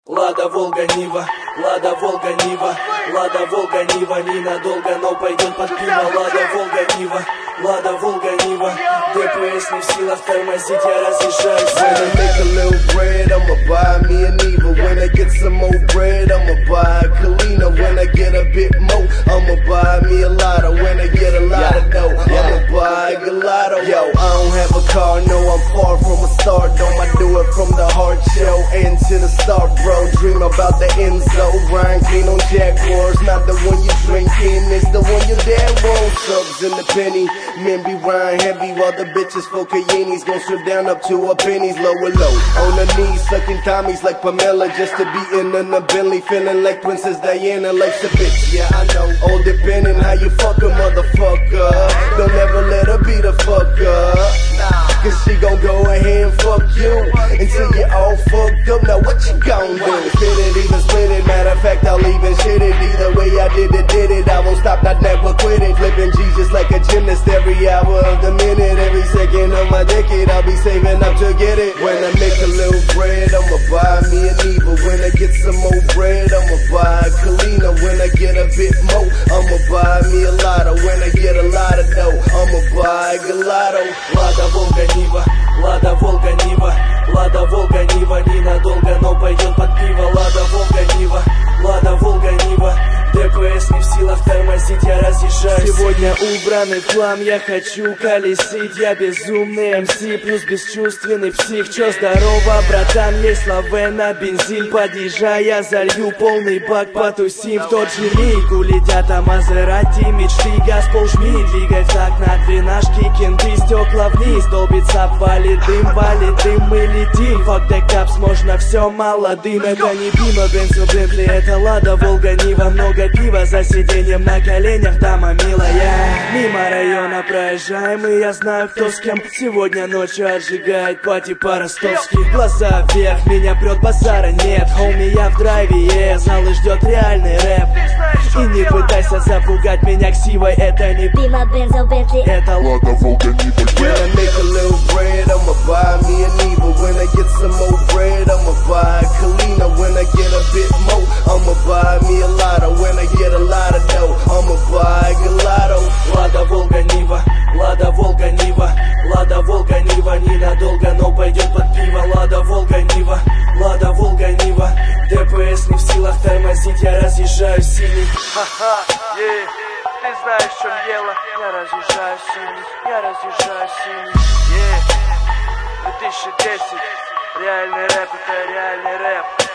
Лада, Волга, Нива, Лада, Волга, Нива, Лада, Волга, Нива, ненадолго, но пойдет под пиво. Лада, Волга, Нива, Лада, Волга, Нива, ДПС не в силах тормозить, я разъезжаюсь. When I make a little bread, I'ma buy me a Neva. When I get some more bread, I'ma buy a Kalina. When I get a bit more, I'ma buy me a Lotto. When I get a lot of dough, I'ma buy a Gelato. Yo, I don't have a car, no, I'm far from a stardom. I do it from the heart, show and to the start, bro. Dream about the Enzo, Ryan clean on Jaguars. Not the one you drinking, it's the one your dad wants. Subs in the penny, men be Ryan heavy while the bitches for Cayennies gon' strip down up to a pennies, lower low. On the knees, sucking Tommies like Pamela, just to be in a Bentley, feeling like Princess Diana, like the bitch. Yeah, I know. All depending how you fuck a motherfucker. Don't ever let her be the fucker. Cause she gon' go ahead and fuck you until you all fucked up. Now what you gon' do? Spit it, even split it. Matter of fact, I'll even shit it. Either way I did it. I won't stop, I never quit it. Flipping G's just like a gymnast every hour of the minute. Every second of my decade, I'll be saving up to get it. When I make a little bread, I'ma buy me a Neva. When I get some more bread, I'ma buy a Kalina. When I get a bit more, I'ma buy me a Lotto. When I get a lot of dough, I'ma buy a Gelato. Лада, Волга, Нива, Лада, Волга, Нива, Лада, Волга, Нива, ненадолго, но пойдет под пиво. Лада, Волга, Нива, Лада, Волга, Нива, ДПС не в силах тормозить, я разъезжаюсь. Сегодня убранный в хлам, я хочу колесить. Я безумный МС плюс бесчувственный псих. Чё здорово, братан, есть лаве на бензин. Подъезжай, я залью полный бак, потусим. В тот же миг улетят Мазерати, мечты, газ полжми. Двигать так на двенашки, кенты, стекла вниз. Долбится, валит дым, мы летим. Fuck the caps, можно все молодым. Это не Бима, Бенцо, Бентли, это Лада, Волга, Нива. Много пива за сиденьем на коленях, дама милая. Мимо района проезжаем, и я знаю, кто с кем. Сегодня ночью отжигает пати по-ростовски. Глаза вверх, меня прет, базара нет. Хоуми, я в драйве, залы ждет реальный рэп. И не пытайся запугать меня ксивой, это не Бима, Бензо, Бентли, это Лада, Волга, Нива. When I make a little bread, I'ma buy me a Neva. When I get some more bread, I'ma buy a Kalina. When I get a bit more, I'ma buy me a Lotto. When I get a lot of dough, I'ma buy a Gelato. Лада, Волга, Нива, Лада, Волга, Нива, Лада, Волга, Нива, ненадолго, но пойдет под пиво. Лада, Волга, Нива, Лада, Волга, Нива, ДПС не в силах тормозить, я разъезжаю синий. Ха-ха, ты знаешь, в чем дело. Я разъезжаю синий, я разъезжаю синий. 2010, реальный рэп, это реальный рэп.